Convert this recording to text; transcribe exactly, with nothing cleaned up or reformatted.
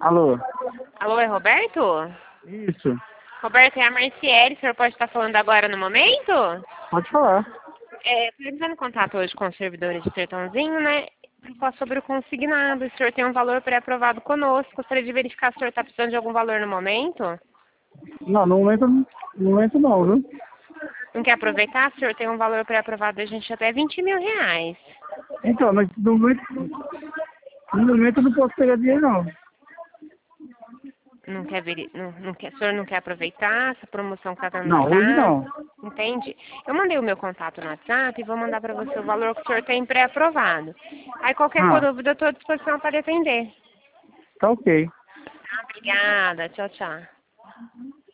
Alô? Alô, é Roberto? Isso. Roberto, é a Marciele, o senhor pode estar falando agora no momento? Pode falar. É, estou entrando em contato hoje com os servidores de Sertãozinho, né? Para falar sobre o consignado. O senhor tem um valor pré-aprovado conosco. Gostaria de verificar se o senhor está precisando de algum valor no momento. Não, no momento, no momento não, viu? Não quer aproveitar? O senhor tem um valor pré-aprovado da gente até vinte mil reais. Então, mas no momento, no momento eu não posso pegar dinheiro, não. Não quer veri... não, não quer... O senhor não quer aproveitar essa promoção que está dando no Não, hoje mercado? não. Entende? Eu mandei o meu contato no WhatsApp e vou mandar para você o valor que o senhor tem pré-aprovado. Aí qualquer Ah, dúvida, eu estou à disposição para atender. tá ok. Tá, obrigada. Tchau, tchau.